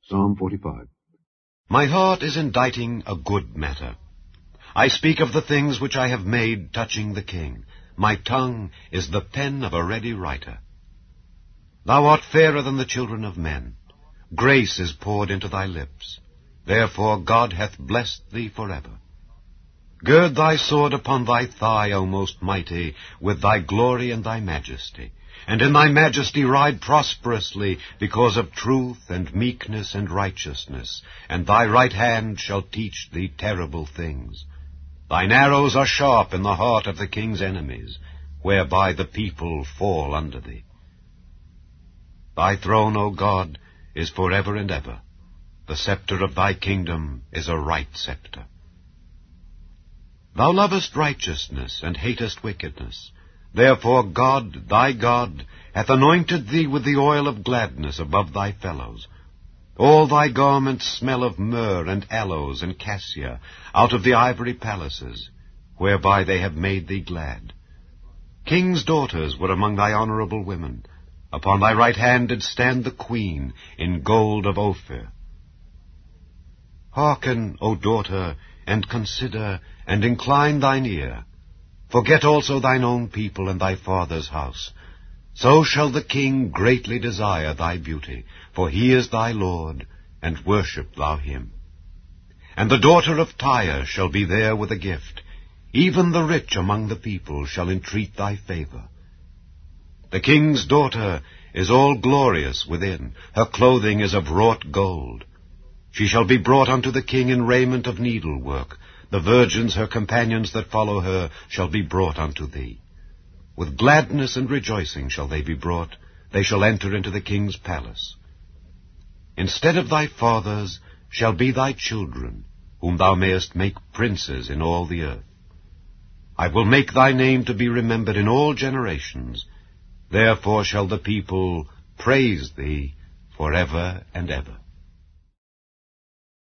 Psalm 45. My heart is inditing a good matter. I speak of the things which I have made touching the king. My tongue is the pen of a ready writer. Thou art fairer than the children of men. Grace is poured into thy lips. Therefore God hath blessed thee forever. Gird thy sword upon thy thigh, O most mighty, with thy glory and thy majesty. And in thy majesty ride prosperously, because of truth and meekness and righteousness. And thy right hand shall teach thee terrible things. Thine arrows are sharp in the heart of the king's enemies, whereby the people fall under thee. Thy throne, O God, is forever and ever. The scepter of thy kingdom is a right scepter. Thou lovest righteousness and hatest wickedness. Therefore God, thy God, hath anointed thee with the oil of gladness above thy fellows. All thy garments smell of myrrh and aloes and cassia, out of the ivory palaces, whereby they have made thee glad. Kings' daughters were among thy honorable women. Upon thy right hand did stand the queen, in gold of Ophir. Hearken, O daughter, and consider, and incline thine ear. Forget also thine own people and thy father's house. So shall the king greatly desire thy beauty, for he is thy Lord, and worship thou him. And the daughter of Tyre shall be there with a gift. Even the rich among the people shall entreat thy favor. The king's daughter is all glorious within. Her clothing is of wrought gold. She shall be brought unto the king in raiment of needlework. The virgins, her companions that follow her, shall be brought unto thee. With gladness and rejoicing shall they be brought. They shall enter into the king's palace. Instead of thy fathers shall be thy children, whom thou mayest make princes in all the earth. I will make thy name to be remembered in all generations. Therefore shall the people praise thee forever and ever.